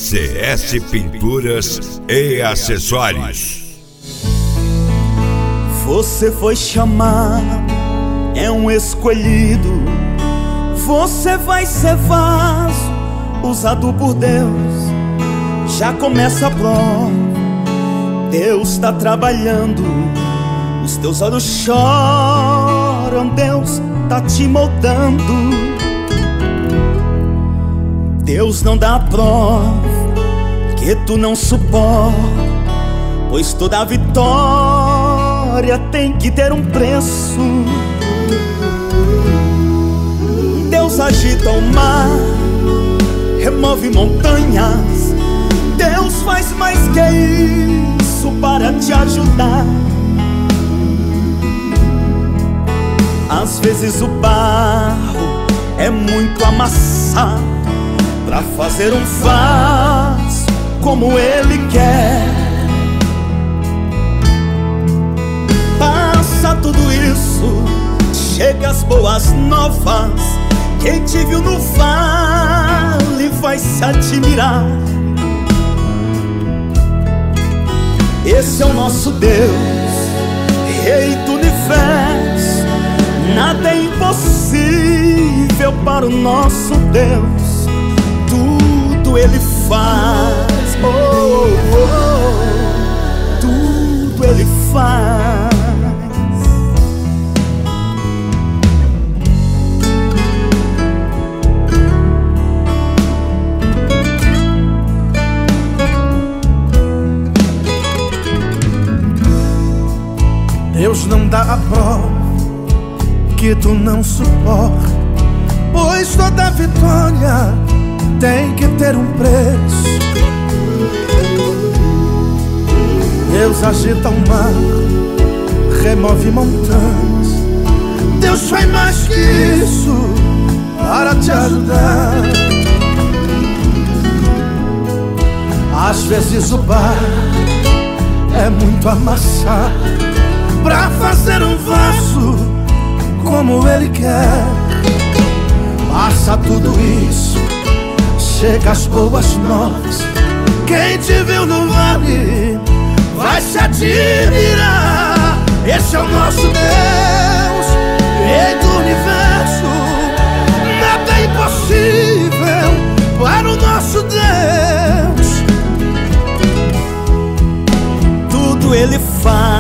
CS Pinturas e Acessórios. Você foi chamado, é um escolhido. Você vai ser vaso usado por Deus. Já começa a prova, Deus tá trabalhando. Os teus olhos choram, Deus tá te moldando. Deus não dá prova que tu não suporta, pois toda vitória tem que ter um preço. Deus agita o mar, remove montanhas. Deus faz mais que isso para te ajudar. Às vezes o barro é muito amassado pra fazer um vaso como Ele quer. Passa tudo isso, chega as boas novas. Quem te viu no vale vai se admirar. Esse é o nosso Deus, Rei do Universo. Nada é impossível para o nosso Deus. Tudo Ele faz, oh, oh, tudo Ele faz. Deus não dá a prova que tu não suporta, pois toda vitória tem que ter um preço. Deus agita o mar, remove montanhas. Deus faz mais que isso para te ajudar. Às vezes o bar é muito amassado pra fazer um vaso como Ele quer. Passa tudo isso, chega as boas novas. Quem te viu no vale vai se admirar. Esse é o nosso Deus, Rei do Universo. Nada é impossível para o nosso Deus. Tudo Ele faz.